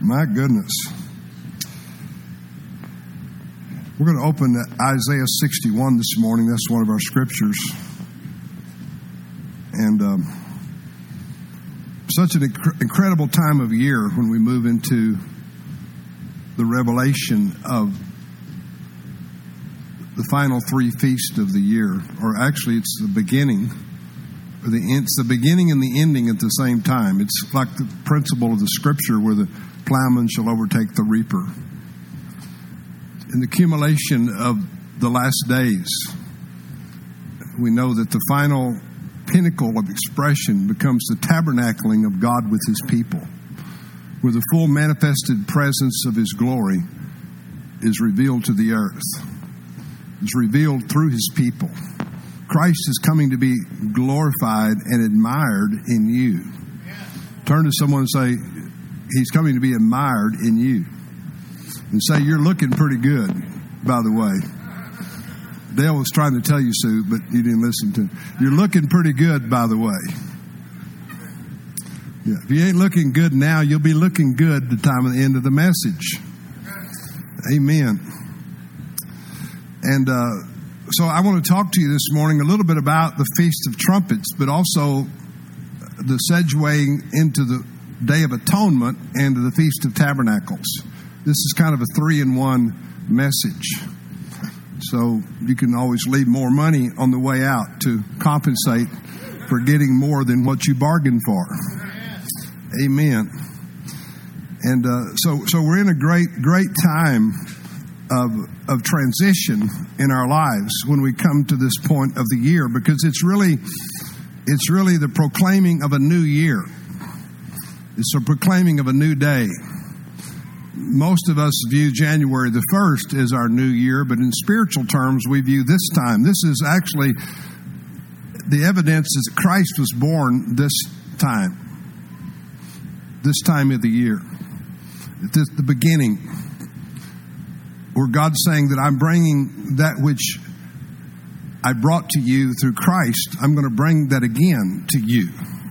My goodness. We're going to open Isaiah 61 this morning. That's one of our scriptures. And such an incredible time of year when we move into the revelation of the final three feasts of the year. Or actually, it's the beginning. It's the beginning and the ending at the same time. It's like the principle of the scripture where the plowman shall overtake the reaper. In the accumulation of the last days, we know that the final pinnacle of expression becomes the tabernacling of God with His people, where the full manifested presence of His glory is revealed to the earth, is revealed through His people. Christ is coming to be glorified and admired in you. Turn to someone and say, He's coming to be admired in you. And say, you're looking pretty good, by the way. Dale was trying to tell you, Sue, but you didn't listen to him. You're looking pretty good, by the way. Yeah, if you ain't looking good now, you'll be looking good at the time of the end of the message. Amen. And so I want to talk to you this morning a little bit about the Feast of Trumpets, but also the segueing into the Day of Atonement and the Feast of Tabernacles. This is kind of a 3-in-1 message. So you can always leave more money on the way out to compensate for getting more than what you bargained for. Amen. And so we're in a great time of transition in our lives when we come to this point of the year, because it's really the proclaiming of a new year. It's a proclaiming of a new day. Most of us view January the 1st as our new year, but in spiritual terms, we view this time. This is actually the evidence that Christ was born this time of the year. At the beginning, where God's saying that I'm bringing that which I brought to you through Christ, I'm going to bring that again to you.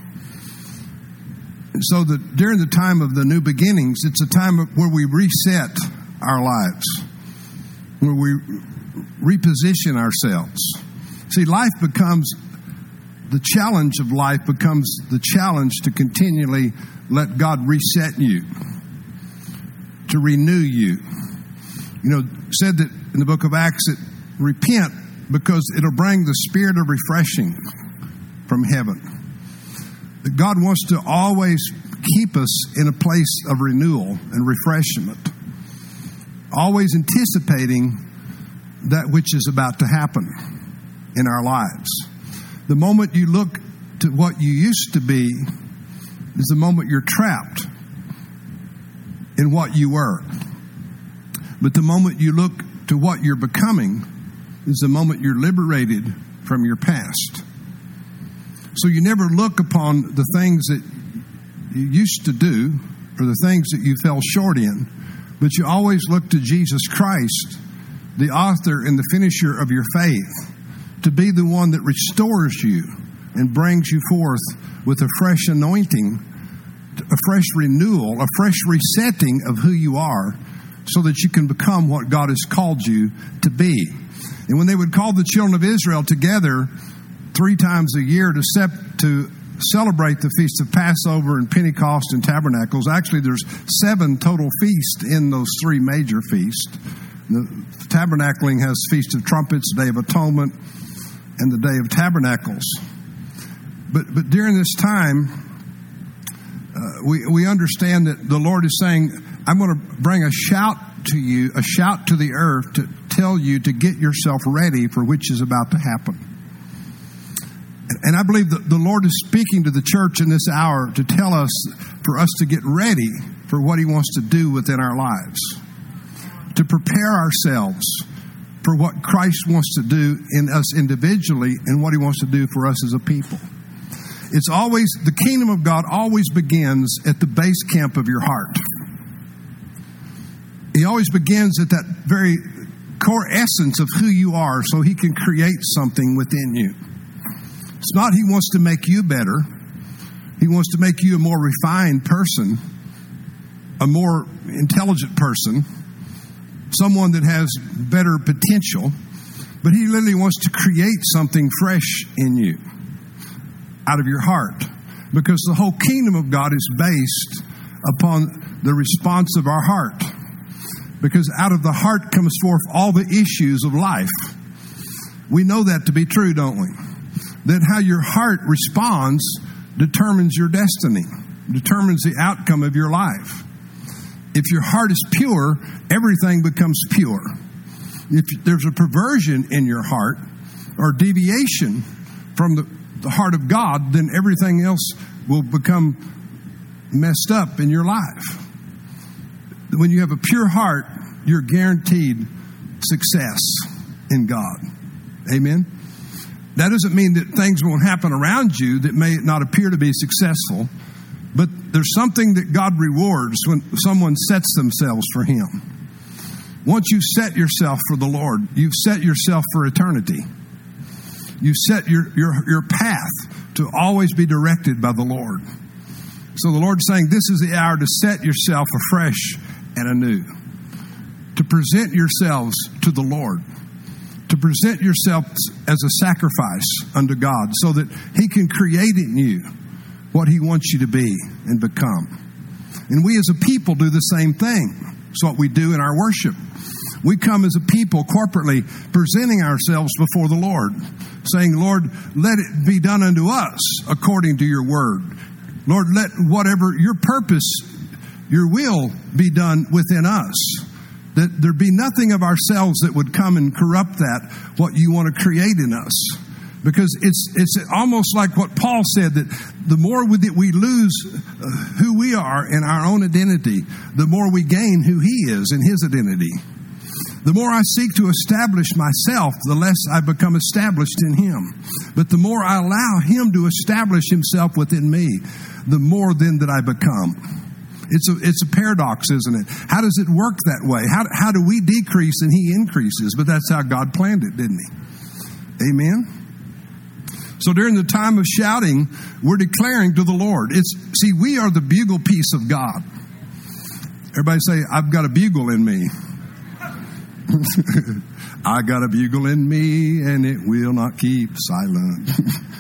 So that during the time of the new beginnings, it's a time where we reset our lives, where we reposition ourselves. See, the challenge of life becomes the challenge to continually let God reset you, to renew you. You know, said that in the book of Acts, that repent because it'll bring the spirit of refreshing from heaven. God wants to always keep us in a place of renewal and refreshment, always anticipating that which is about to happen in our lives. The moment you look to what you used to be is the moment you're trapped in what you were. But the moment you look to what you're becoming is the moment you're liberated from your past. So you never look upon the things that you used to do or the things that you fell short in, but you always look to Jesus Christ, the author and the finisher of your faith, to be the one that restores you and brings you forth with a fresh anointing, a fresh renewal, a fresh resetting of who you are, so that you can become what God has called you to be. And when they would call the children of Israel together 3 times a year to celebrate the Feast of Passover and Pentecost and Tabernacles. Actually, there's 7 total feasts in those 3 major feasts. The Tabernacling has Feast of Trumpets, Day of Atonement, and the Day of Tabernacles. But during this time, we understand that the Lord is saying, I'm going to bring a shout to you, a shout to the earth to tell you to get yourself ready for which is about to happen. And I believe that the Lord is speaking to the church in this hour to tell us, for us to get ready for what He wants to do within our lives, to prepare ourselves for what Christ wants to do in us individually and what He wants to do for us as a people. It's always, the kingdom of God always begins at the base camp of your heart. He always begins at that very core essence of who you are, so He can create something within you. It's not He wants to make you better. He wants to make you a more refined person. a more intelligent person, someone that has better potential, but he literally wants to create something fresh in you out of your heart, because the whole kingdom of God is based upon the response of our heart, because out of the heart comes forth all the issues of life. We know that to be true, don't we? That how your heart responds determines your destiny, determines the outcome of your life. If your heart is pure, everything becomes pure. If there's a perversion in your heart or deviation from the heart of God, then everything else will become messed up in your life. When you have a pure heart, you're guaranteed success in God. Amen? That doesn't mean that things won't happen around you that may not appear to be successful, but there's something that God rewards when someone sets themselves for Him. Once you set yourself for the Lord, you've set yourself for eternity. You set your path to always be directed by the Lord. So the Lord's saying this is the hour to set yourself afresh and anew, to present yourselves to the Lord, to present yourselves as a sacrifice unto God so that He can create in you what He wants you to be and become. And we as a people do the same thing. It's what we do in our worship. We come as a people corporately presenting ourselves before the Lord, saying, Lord, let it be done unto us according to your word. Lord, let whatever your purpose, your will be done within us. That there be nothing of ourselves that would come and corrupt that, what you want to create in us. Because it's almost like what Paul said, that the more that we lose who we are in our own identity, the more we gain who He is in His identity. The more I seek to establish myself, the less I become established in Him. But the more I allow Him to establish Himself within me, the more then that I become. It's a paradox, isn't it? How does it work that way? How do we decrease and He increases? But that's how God planned it, didn't He? Amen? So during the time of shouting, we're declaring to the Lord. We are the bugle piece of God. Everybody say, I've got a bugle in me. I got a bugle in me and it will not keep silent.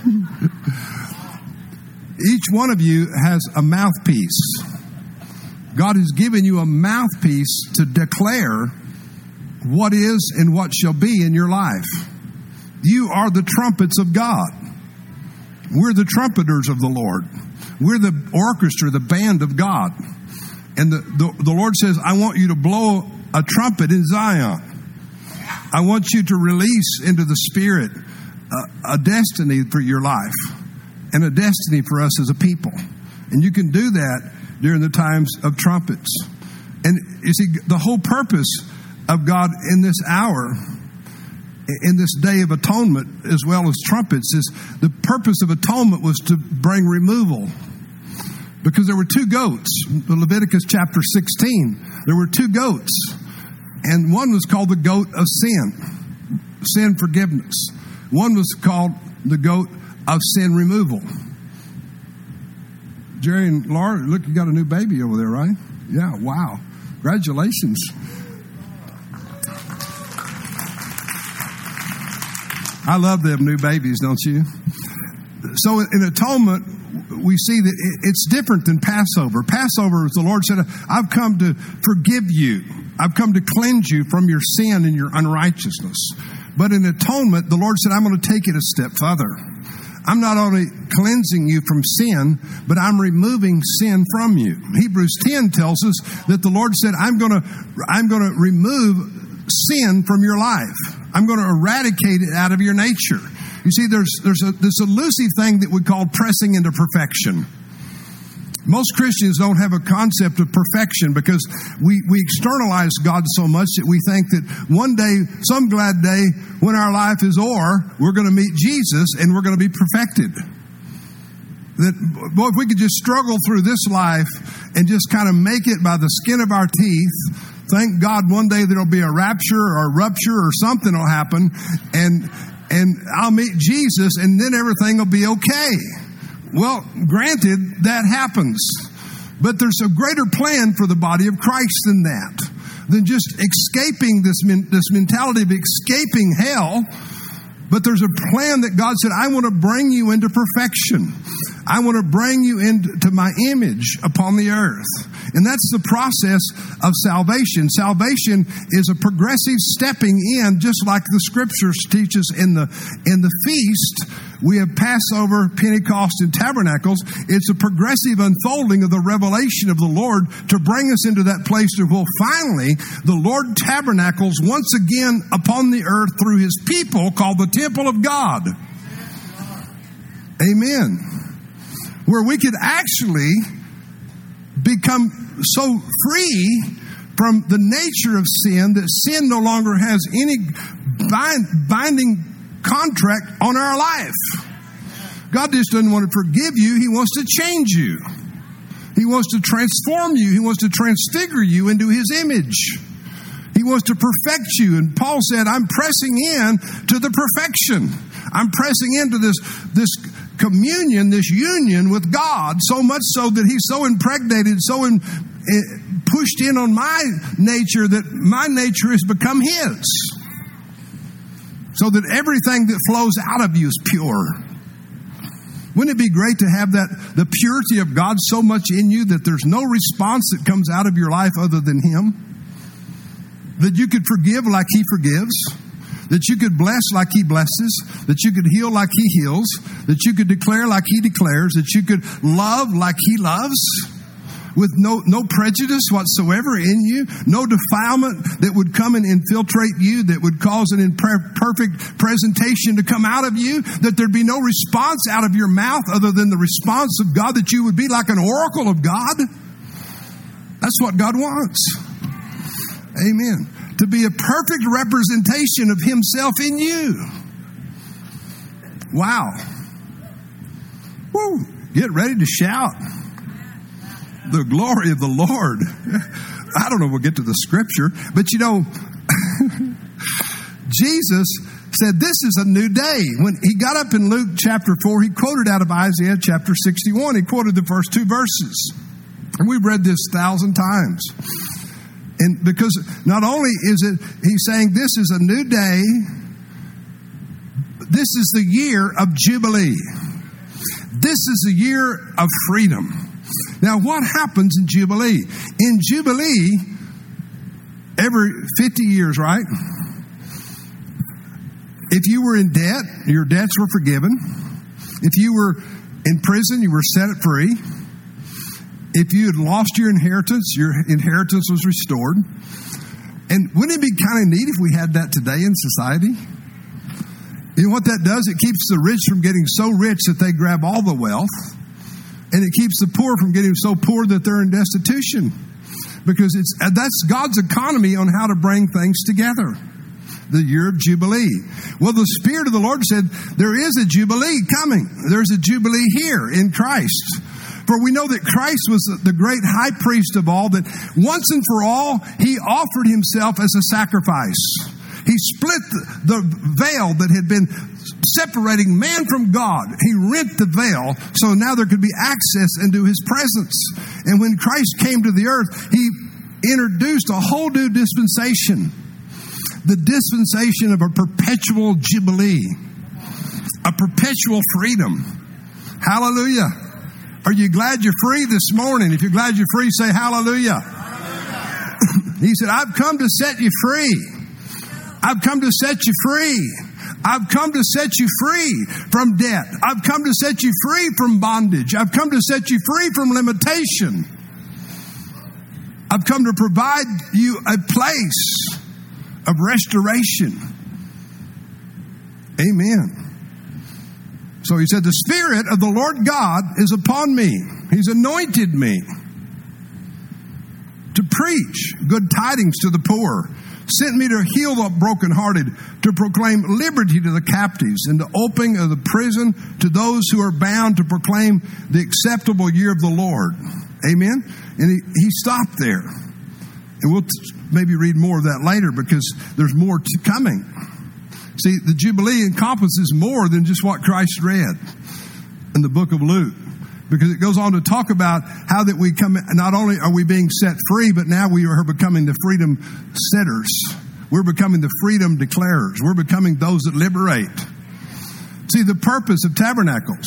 Each one of you has a mouthpiece. God has given you a mouthpiece to declare what is and what shall be in your life. You are the trumpets of God. We're the trumpeters of the Lord. We're the orchestra, the band of God. And the Lord says, I want you to blow a trumpet in Zion. I want you to release into the Spirit a destiny for your life and a destiny for us as a people. And you can do that during the times of trumpets. And you see, the whole purpose of God in this hour, in this day of atonement, as well as trumpets, is the purpose of atonement was to bring removal. Because there were two goats. Leviticus chapter 16, there were two goats. And one was called the goat of sin forgiveness. One was called the goat of sin removal. Jerry and Laura, look, you got a new baby over there, right? Yeah, wow. Congratulations. I love them new babies, don't you? So in atonement, we see that it's different than Passover. Passover, as the Lord said, I've come to forgive you. I've come to cleanse you from your sin and your unrighteousness. But in atonement, the Lord said, I'm going to take it a step further. I'm not only cleansing you from sin, but I'm removing sin from you. Hebrews 10 tells us that the Lord said, I'm going to remove sin from your life. I'm going to eradicate it out of your nature. You see, there's this elusive thing that we call pressing into perfection. Most Christians don't have a concept of perfection because we externalize God so much that we think that one day, some glad day, when our life is o'er, we're going to meet Jesus and we're going to be perfected. That, boy, if we could just struggle through this life and just kind of make it by the skin of our teeth, thank God one day there'll be a rapture or a rupture or something will happen and I'll meet Jesus and then everything will be okay. Well, granted, that happens. But there's a greater plan for the body of Christ than that, than just escaping this mentality of escaping hell. But there's a plan that God said, I want to bring you into perfection. I want to bring you into my image upon the earth. And that's the process of salvation. Salvation is a progressive stepping in, just like the scriptures teach us in the feast. We have Passover, Pentecost, and Tabernacles. It's a progressive unfolding of the revelation of the Lord to bring us into that place where finally the Lord tabernacles once again upon the earth through His people called the temple of God. Amen. Where we could actually become so free from the nature of sin that sin no longer has any binding contract on our life. God just doesn't want to forgive you. He wants to change you. He wants to transform you. He wants to transfigure you into His image. He wants to perfect you. And Paul said, I'm pressing in to the perfection. I'm pressing into this communion, this union with God, so much so that He's so impregnated, pushed in on my nature that my nature has become His. So that everything that flows out of you is pure. Wouldn't it be great to have the purity of God so much in you that there's no response that comes out of your life other than Him? That you could forgive like He forgives. That you could bless like He blesses, that you could heal like He heals, that you could declare like He declares, that you could love like He loves, with no prejudice whatsoever in you, no defilement that would come and infiltrate you, that would cause an imperfect presentation to come out of you, that there'd be no response out of your mouth other than the response of God, that you would be like an oracle of God. That's what God wants. Amen. To be a perfect representation of Himself in you. Wow. Woo. Get ready to shout the glory of the Lord. I don't know if we'll get to the scripture, but Jesus said this is a new day. When He got up in Luke chapter 4, He quoted out of Isaiah chapter 61. He quoted the first two verses. And we've read this 1,000 times. And because not only is it, He's saying this is a new day, this is the year of Jubilee. This is the year of freedom. Now, what happens in Jubilee? In Jubilee, every 50 years, right? If you were in debt, your debts were forgiven. If you were in prison, you were set free. If you had lost your inheritance was restored. And wouldn't it be kind of neat if we had that today in society? You know what that does? It keeps the rich from getting so rich that they grab all the wealth. And it keeps the poor from getting so poor that they're in destitution. Because that's God's economy on how to bring things together. The year of Jubilee. Well, the Spirit of the Lord said, there is a Jubilee coming. There's a Jubilee here in Christ. For we know that Christ was the great high priest of all, that once and for all, He offered Himself as a sacrifice. He split the veil that had been separating man from God. He rent the veil so now there could be access into His presence. And when Christ came to the earth, He introduced a whole new dispensation. The dispensation of a perpetual jubilee. A perpetual freedom. Hallelujah. Are you glad you're free this morning? If you're glad you're free, say hallelujah. He said, I've come to set you free. I've come to set you free. I've come to set you free from debt. I've come to set you free from bondage. I've come to set you free from limitation. I've come to provide you a place of restoration. Amen. So He said, the Spirit of the Lord God is upon me. He's anointed me to preach good tidings to the poor. Sent me to heal the brokenhearted, to proclaim liberty to the captives, and the opening of the prison to those who are bound, to proclaim the acceptable year of the Lord. Amen? And he stopped there. And we'll maybe read more of that later because there's more coming. See, the Jubilee encompasses more than just what Christ read in the book of Luke. Because it goes on to talk about how that we come, not only are we being set free, but now we are becoming the freedom setters. We're becoming the freedom declarers. We're becoming those that liberate. See, the purpose of tabernacles.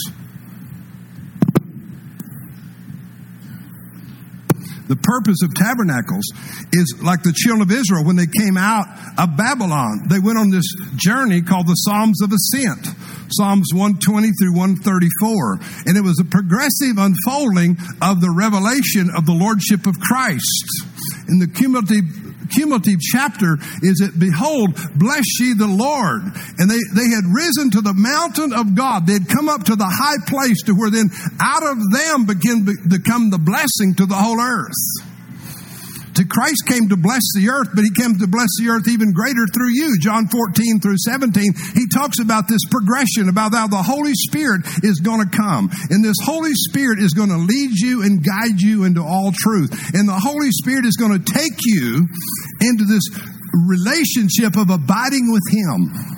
The purpose of tabernacles is like the children of Israel when they came out of Babylon. They went on this journey called the Psalms of Ascent. Psalms 120 through 134. And it was a progressive unfolding of the revelation of the Lordship of Christ. In the cumulative chapter is that, behold, bless ye the Lord. And they had risen to the mountain of God. They had come up to the high place to where then out of them began to come the blessing to the whole earth. To Christ came to bless the earth, but he came to bless the earth even greater through you. John 14 through 17, he talks about this progression, about how the Holy Spirit is going to come. And this Holy Spirit is going to lead you and guide you into all truth. And the Holy Spirit is going to take you into this relationship of abiding with him.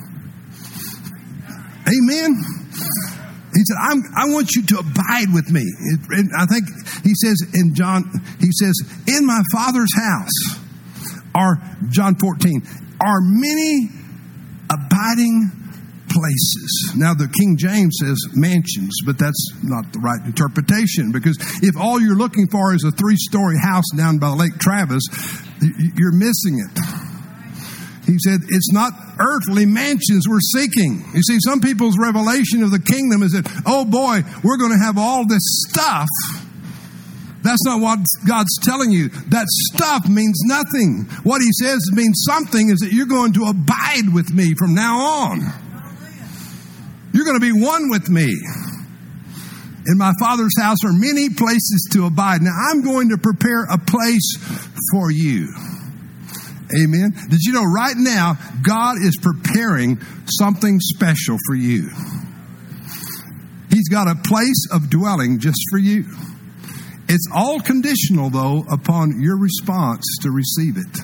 Amen? He said, I want you to abide with me. And I think he says in John, he says, in my Father's house are, John 14, are many abiding places. Now the King James says mansions, but that's not the right interpretation, because if all you're looking for is a 3-story house down by Lake Travis, you're missing it. He said, it's not earthly mansions we're seeking. You see, some people's revelation of the kingdom is that, oh boy, we're going to have all this stuff. That's not what God's telling you. That stuff means nothing. What he says means something, is that you're going to abide with me from now on. You're going to be one with me. In my Father's house are many places to abide. Now, I'm going to prepare a place for you. Amen. Did you know right now, God is preparing something special for you? He's got a place of dwelling just for you. It's all conditional, though, upon your response to receive it.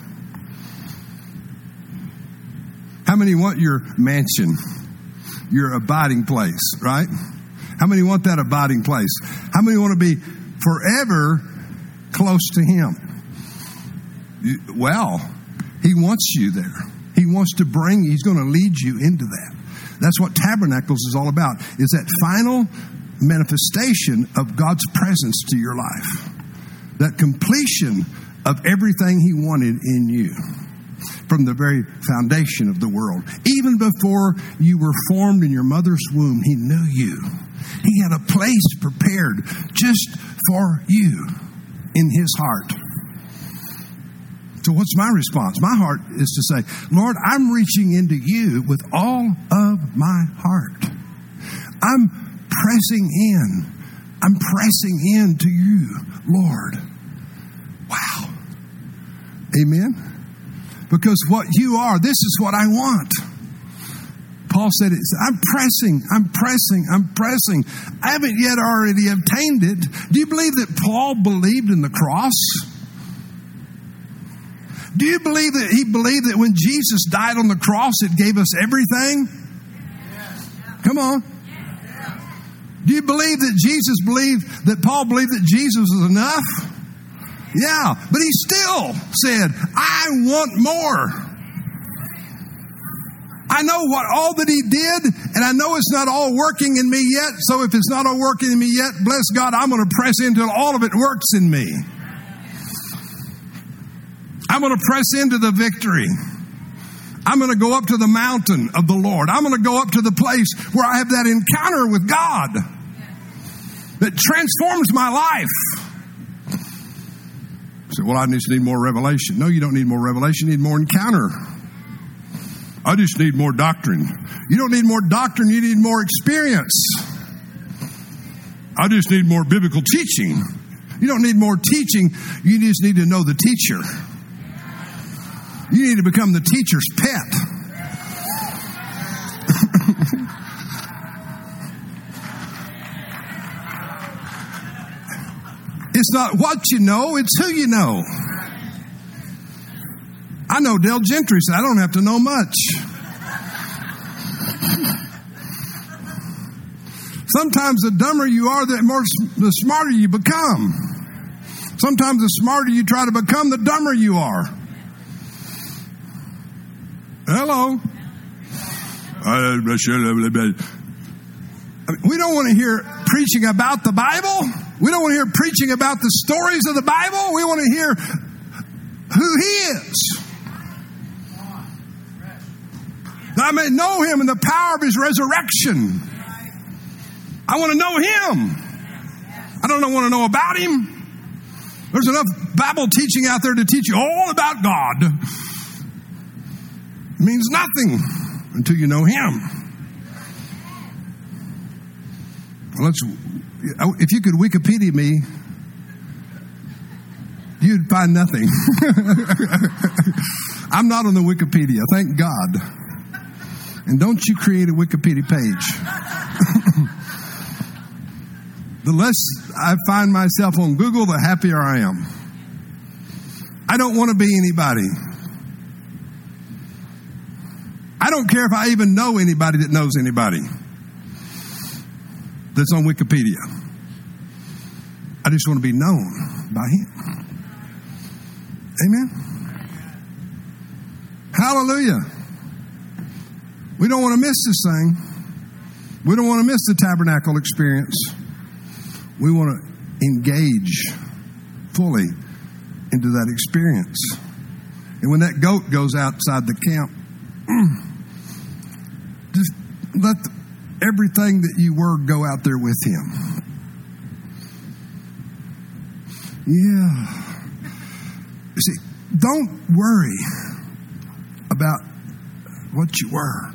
How many want your mansion, your abiding place, right? How many want that abiding place? How many want to be forever close to him? Well, he wants you there. He wants to bring you. He's going to lead you into that. That's what Tabernacles is all about, is that final manifestation of God's presence to your life. That completion of everything he wanted in you from the very foundation of the world. Even before you were formed in your mother's womb, he knew you. He had a place prepared just for you in his heart. So what's my response? My heart is to say, Lord, I'm reaching into you with all of my heart. I'm pressing in. I'm pressing in to you, Lord. Wow. Amen? Because what you are, this is what I want. Paul said, I'm pressing. I haven't yet already obtained it. Do you believe that Paul believed in the cross? Do you believe that he believed that when Jesus died on the cross, it gave us everything? Come on. Do you believe that Paul believed that Jesus was enough? Yeah, but he still said, I want more. I know all that he did, and I know it's not all working in me yet. So if it's not all working in me yet, bless God, I'm going to press until all of it works in me. I'm going to press into the victory. I'm going to go up to the mountain of the Lord. I'm going to go up to the place where I have that encounter with God that transforms my life. You say, well, I just need more revelation. No, you don't need more revelation. You need more encounter. I just need more doctrine. You don't need more doctrine. You need more experience. I just need more biblical teaching. You don't need more teaching. You just need to know the teacher. You need to become the teacher's pet. It's not what you know, it's who you know. I know Del Gentry said, I don't have to know much. Sometimes the dumber you are, the smarter you become. Sometimes the smarter you try to become, the dumber you are. Hello. We don't want to hear preaching about the Bible. We don't want to hear preaching about the stories of the Bible. We want to hear who He is. That I may know Him in the power of His resurrection. I want to know Him. I don't want to know about Him. There's enough Bible teaching out there to teach you all about God. It means nothing until you know Him. If you could Wikipedia me, you'd find nothing. I'm not on the Wikipedia, thank God. And don't you create a Wikipedia page. The less I find myself on Google, the happier I am. I don't want to be anybody. I don't care if I even know anybody that knows anybody that's on Wikipedia. I just want to be known by Him. Amen? Hallelujah. We don't want to miss this thing. We don't want to miss the tabernacle experience. We want to engage fully into that experience. And when that goat goes outside the camp, just let everything that you were go out there with Him. Yeah. You see, don't worry about what you were,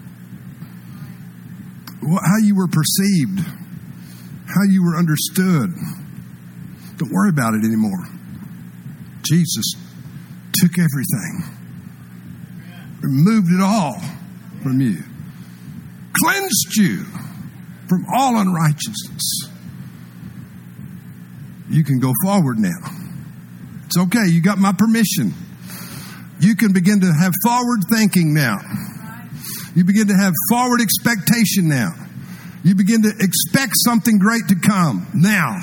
how you were perceived, how you were understood. Don't worry about it anymore. Jesus took everything, removed it all from you, cleansed you from all unrighteousness. You can go forward now. It's okay. You got my permission. You can begin to have forward thinking now. You begin to have forward expectation now. You begin to expect something great to come now.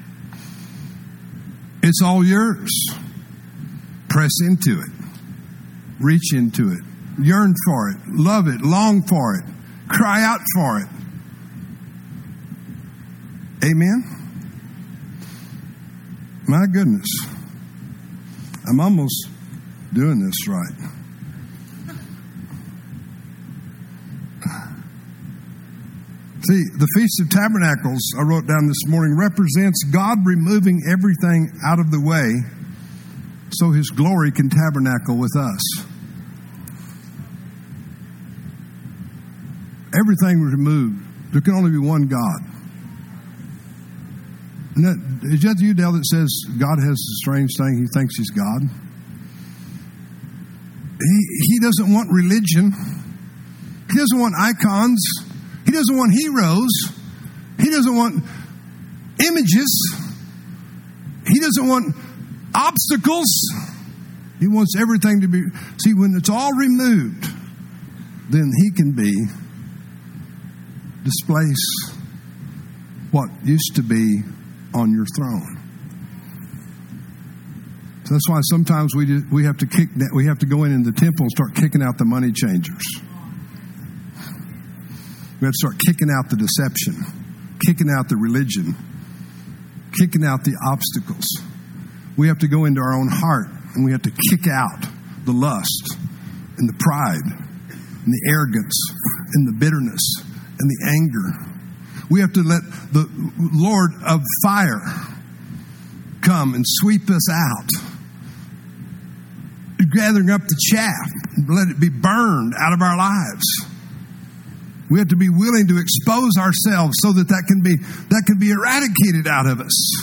It's all yours. Press into it. Reach into it. Yearn for it. Love it. Long for it. Cry out for it. Amen? My goodness. I'm almost doing this right. See, the Feast of Tabernacles, I wrote down this morning, represents God removing everything out of the way so His glory can tabernacle with us. Everything was removed. There can only be one God. Is that you, Dale, that says God has a strange thing? He thinks He's God. He doesn't want religion. He doesn't want icons. He doesn't want heroes. He doesn't want images. He doesn't want obstacles. He wants everything to be... See, when it's all removed, then He can displace what used to be on your throne. So that's why sometimes we have to go in the temple and start kicking out the money changers. We have to start kicking out the deception, kicking out the religion, kicking out the obstacles. We have to go into our own heart and we have to kick out the lust and the pride and the arrogance and the bitterness and the anger. We have to let the Lord of fire come and sweep us out, gathering up the chaff and let it be burned out of our lives. We have to be willing to expose ourselves so that can be eradicated out of us.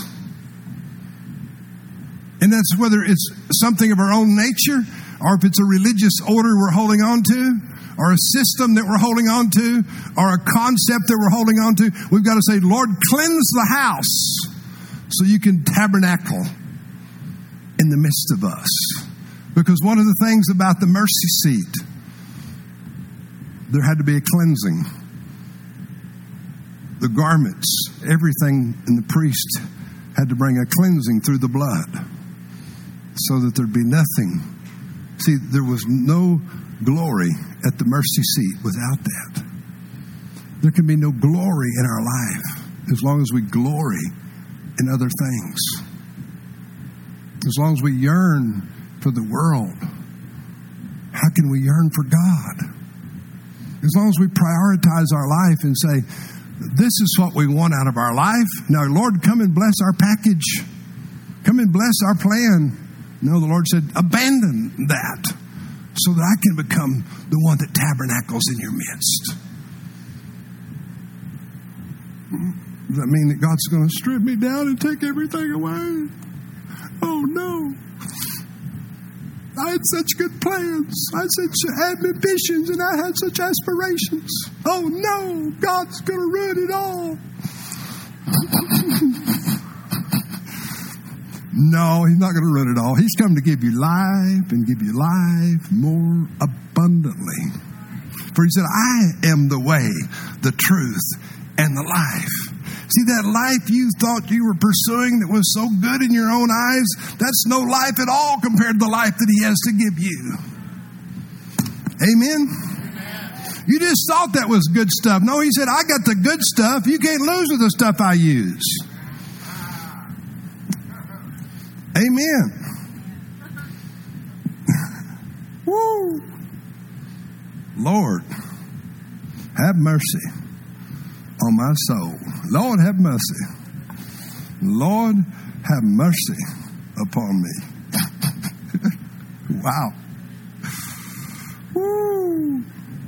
And that's whether it's something of our own nature or if it's a religious order we're holding on to, or a system that we're holding on to, or a concept that we're holding on to. We've got to say, Lord, cleanse the house so you can tabernacle in the midst of us. Because one of the things about the mercy seat, there had to be a cleansing. the garments, everything, and the priest had to bring a cleansing through the blood so that there'd be nothing. See, there was no glory at the mercy seat without that. There can be no glory in our life as long as we glory in other things. As long as we yearn for the world, how can we yearn for God? As long as we prioritize our life and say, this is what we want out of our life. Now, Lord, come and bless our package. Come and bless our plan. No, the Lord said, abandon that so that I can become the one that tabernacles in your midst. Does that mean that God's going to strip me down and take everything away? Oh, no. I had such good plans. I had such ambitions and I had such aspirations. Oh, no. God's going to ruin it all. No, he's not going to ruin it all. He's come to give you life and give you life more abundantly. For he said, I am the way, the truth, and the life. See, that life you thought you were pursuing that was so good in your own eyes, that's no life at all compared to the life that he has to give you. Amen? You just thought that was good stuff. No, he said, I got the good stuff. You can't lose with the stuff I use. Amen. Woo. Lord, have mercy on my soul. Lord, have mercy. Lord, have mercy upon me. Wow. Woo.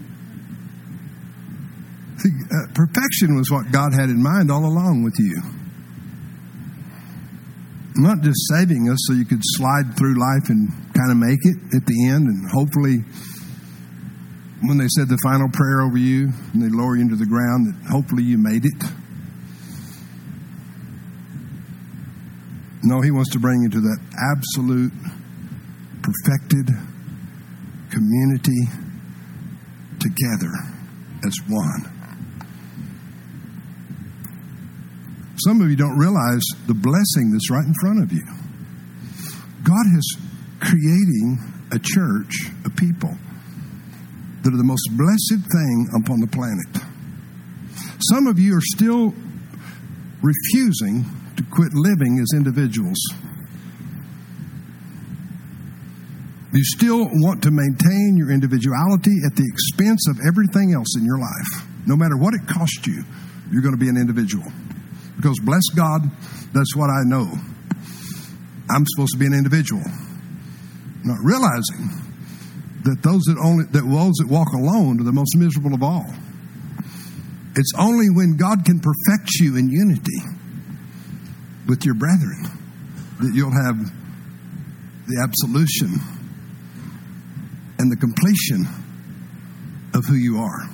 See, perfection was what God had in mind all along with you. Not just saving us so you could slide through life and kind of make it at the end, and hopefully when they said the final prayer over you and they lower you into the ground, that hopefully you made it. No, he wants to bring you to that absolute, perfected community together as one. Some of you don't realize the blessing that's right in front of you. God is creating a church, a people, that are the most blessed thing upon the planet. Some of you are still refusing to quit living as individuals. You still want to maintain your individuality at the expense of everything else in your life. No matter what it costs you, you're going to be an individual. Because bless God, that's what I know. I'm supposed to be an individual. Not realizing that those that walk alone are the most miserable of all. It's only when God can perfect you in unity with your brethren that you'll have the absolution and the completion of who you are.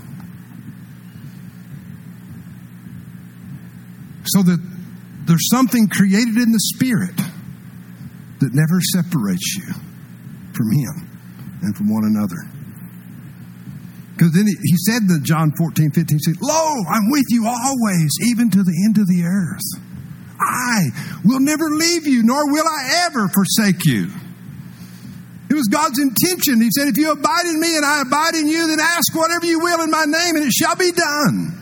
So that there's something created in the Spirit that never separates you from Him and from one another. Because then he said in John 14:15, he said, Lo, I'm with you always, even to the end of the earth. I will never leave you, nor will I ever forsake you. It was God's intention. He said, if you abide in me and I abide in you, then ask whatever you will in my name and it shall be done.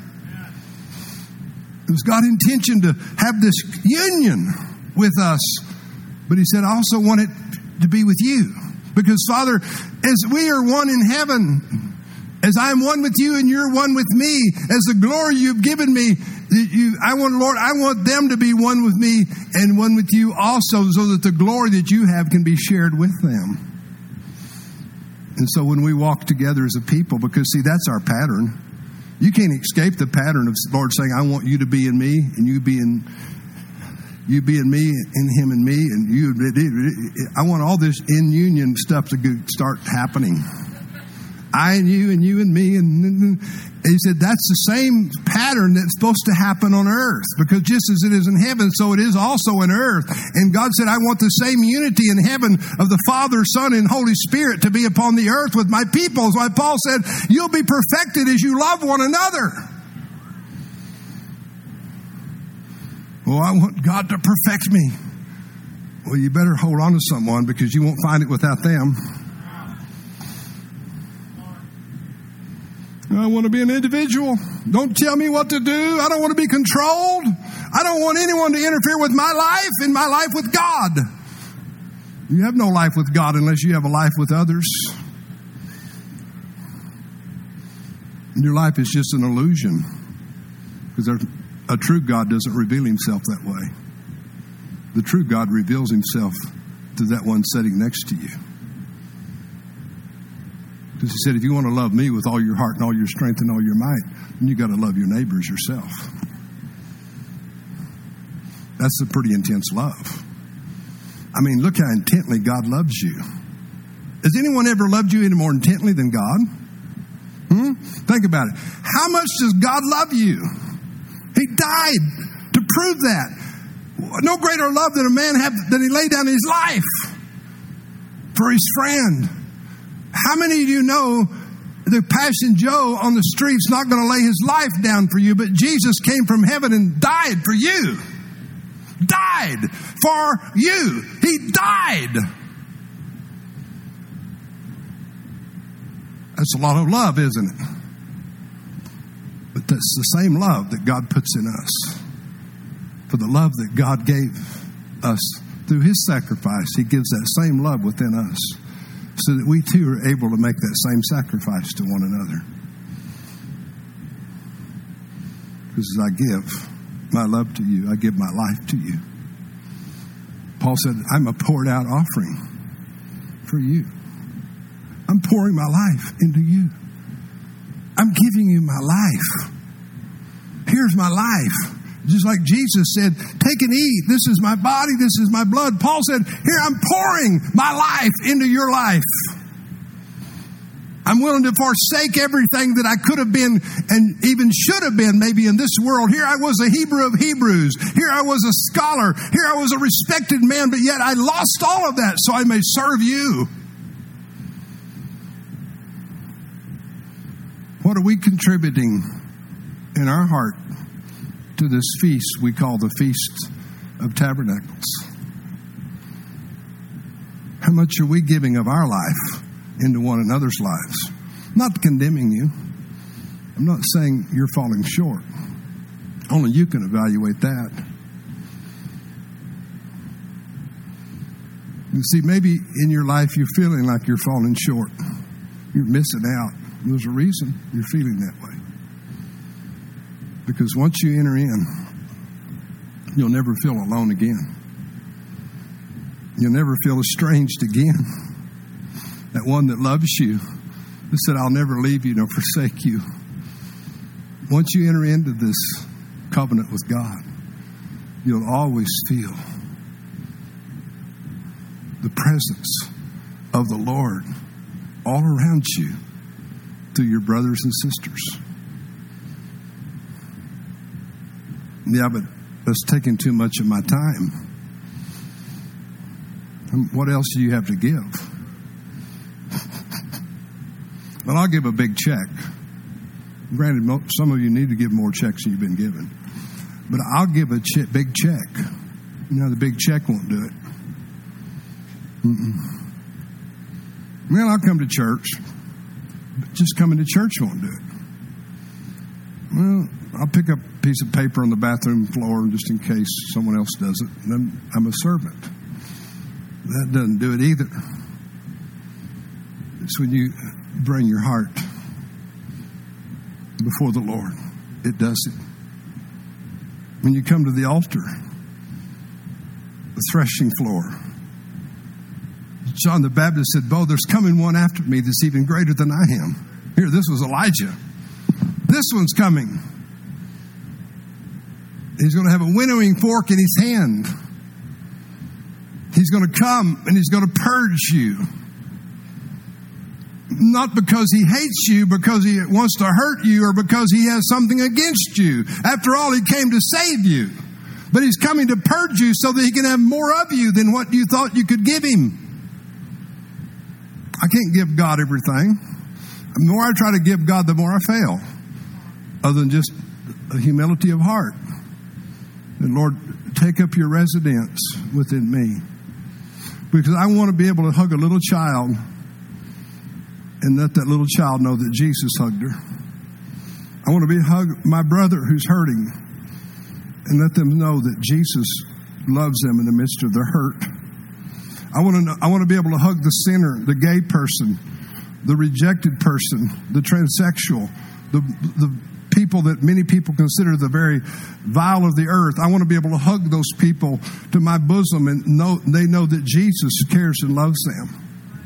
It was God's intention to have this union with us. But he said, I also want it to be with you. Because, Father, as we are one in heaven, as I am one with you and you're one with me, as the glory you've given me, I want them to be one with me and one with you also, so that the glory that you have can be shared with them. And so when we walk together as a people, because, see, that's our pattern. You can't escape the pattern of the Lord saying, I want you to be in me and you be in me and him and me. And you. I want all this in union stuff to start happening. I and you and me. And he said that's the same pattern that's supposed to happen on earth. Because just as it is in heaven, so it is also in earth. And God said, I want the same unity in heaven of the Father, Son, and Holy Spirit to be upon the earth with my people. So Paul said, you'll be perfected as you love one another. Well, I want God to perfect me. Well, you better hold on to someone because you won't find it without them. I want to be an individual. Don't tell me what to do. I don't want to be controlled. I don't want anyone to interfere with my life and my life with God. You have no life with God unless you have a life with others. And your life is just an illusion because a true God doesn't reveal himself that way. The true God reveals himself to that one sitting next to you. Because he said, if you want to love me with all your heart and all your strength and all your might, then you got to love your neighbors yourself. That's a pretty intense love. I mean, look how intently God loves you. Has anyone ever loved you any more intently than God? Think about it. How much does God love you? He died to prove that. No greater love than a man have than he laid down his life for his friend. How many of you know the Passion Joe on the street's not going to lay his life down for you, but Jesus came from heaven and died for you. Died for you. He died. That's a lot of love, isn't it? But that's the same love that God puts in us. For the love that God gave us through his sacrifice, he gives that same love within us so that we too are able to make that same sacrifice to one another. Because as I give my love to you, I give my life to you. Paul said, I'm a poured out offering for you. I'm pouring my life into you. I'm giving you my life. Here's my life. Just like Jesus said, take and eat. This is my body. This is my blood. Paul said, here, I'm pouring my life into your life. I'm willing to forsake everything that I could have been and even should have been maybe in this world. Here I was a Hebrew of Hebrews. Here I was a scholar. Here I was a respected man, but yet I lost all of that so I may serve you. What are we contributing in our heart to this feast we call the Feast of Tabernacles? How much are we giving of our life into one another's lives? I'm not condemning you. I'm not saying you're falling short. Only you can evaluate that. You see, maybe in your life you're feeling like you're falling short. You're missing out. There's a reason you're feeling that way. Because once you enter in, you'll never feel alone again. You'll never feel estranged again. That one that loves you, that said, I'll never leave you nor forsake you. Once you enter into this covenant with God, you'll always feel the presence of the Lord all around you through your brothers and sisters. Yeah, but that's taking too much of my time. What else do you have to give? Well, I'll give a big check. Granted, some of you need to give more checks than you've been given. But I'll give a big check. You know, the big check won't do it. Well, I'll come to church. But just coming to church won't do it. Well, I'll pick up a piece of paper on the bathroom floor just in case someone else does it. And then I'm a servant. That doesn't do it either. It's when you bring your heart before the Lord, it does it. When you come to the altar, the threshing floor, John the Baptist said, there's coming one after me that's even greater than I am. Here, this was Elijah. This one's coming. He's going to have a winnowing fork in his hand. He's going to come and he's going to purge you. Not because he hates you, because he wants to hurt you, or because he has something against you. After all, he came to save you. But he's coming to purge you so that he can have more of you than what you thought you could give him. I can't give God everything. The more I try to give God, the more I fail. Other than just a humility of heart. And Lord, take up your residence within me. Because I want to be able to hug a little child and let that little child know that Jesus hugged her. I want to hug my brother who's hurting and let them know that Jesus loves them in the midst of their hurt. I want to be able to hug the sinner, the gay person, the rejected person, the transsexual, the people that many people consider the very vile of the earth. I want to be able to hug those people to my bosom and they know that Jesus cares and loves them.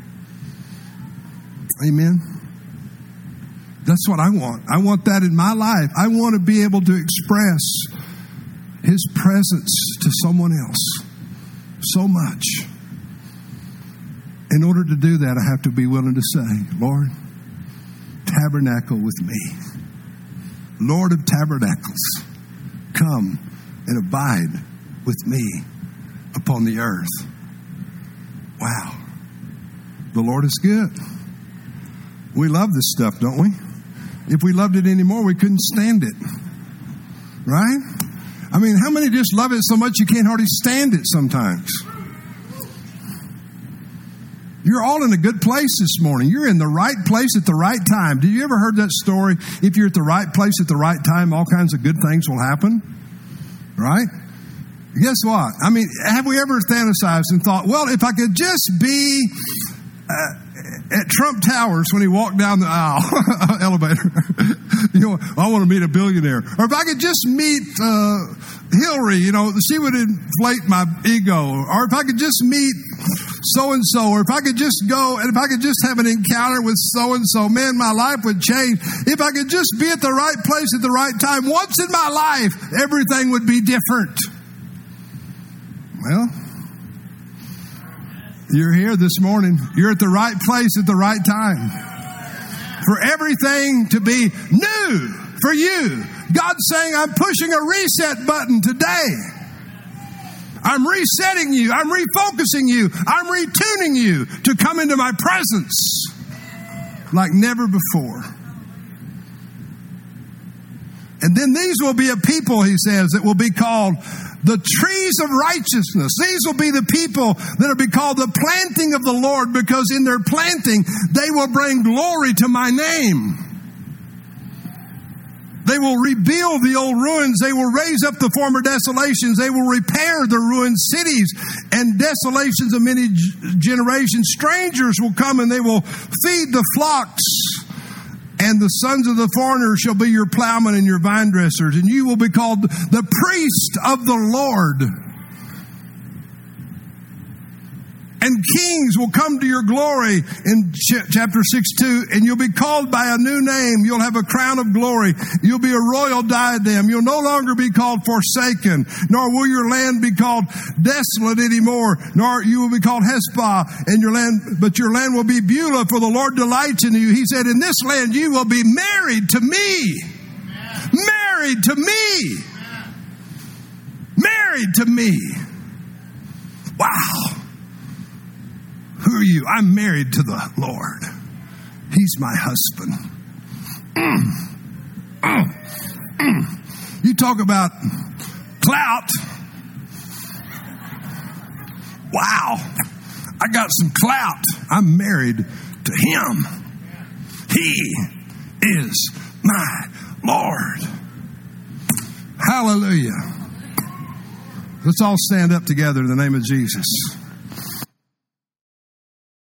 Amen. That's what I want. I want that in my life. I want to be able to express His presence to someone else so much. In order to do that, I have to be willing to say, Lord, tabernacle with me. Lord of tabernacles, come and abide with me upon the earth. Wow. The Lord is good. We love this stuff, don't we? If we loved it anymore, we couldn't stand it. Right? I mean, how many just love it so much you can't hardly stand it sometimes? You're all in a good place this morning. You're in the right place at the right time. Do you ever heard that story? If you're at the right place at the right time, all kinds of good things will happen. Right? Guess what? I mean, have we ever fantasized and thought, well, if I could just be at Trump Towers when he walked down the aisle, elevator, I want to meet a billionaire. Or if I could just meet Hillary, she would inflate my ego. Or if I could just meet so-and-so, or if I could just go, and if I could just have an encounter with so-and-so, man, my life would change. If I could just be at the right place at the right time, once in my life, everything would be different. Well, you're here this morning. You're at the right place at the right time. For everything to be new for you. God's saying, I'm pushing a reset button today. I'm resetting you. I'm refocusing you. I'm retuning you to come into my presence like never before. And then these will be a people, he says, that will be called the trees of righteousness. These will be the people that will be called the planting of the Lord, because in their planting, they will bring glory to my name. They will rebuild the old ruins. They will raise up the former desolations. They will repair the ruined cities and desolations of many generations. Strangers will come and they will feed the flocks. And the sons of the foreigner shall be your plowmen and your vine dressers. And you will be called the priest of the Lord. And kings will come to your glory in chapter 6:2, and you'll be called by a new name. You'll have a crown of glory. You'll be a royal diadem. You'll no longer be called forsaken, nor will your land be called desolate anymore, nor you will be called Hespah, and but your land will be Beulah, for the Lord delights in you. He said, in this land you will be married to me. Amen. Married to me. Amen. Married to me. Wow. Who are you? I'm married to the Lord. He's my husband. You talk about clout. Wow. I got some clout. I'm married to Him. He is my Lord. Hallelujah. Let's all stand up together in the name of Jesus.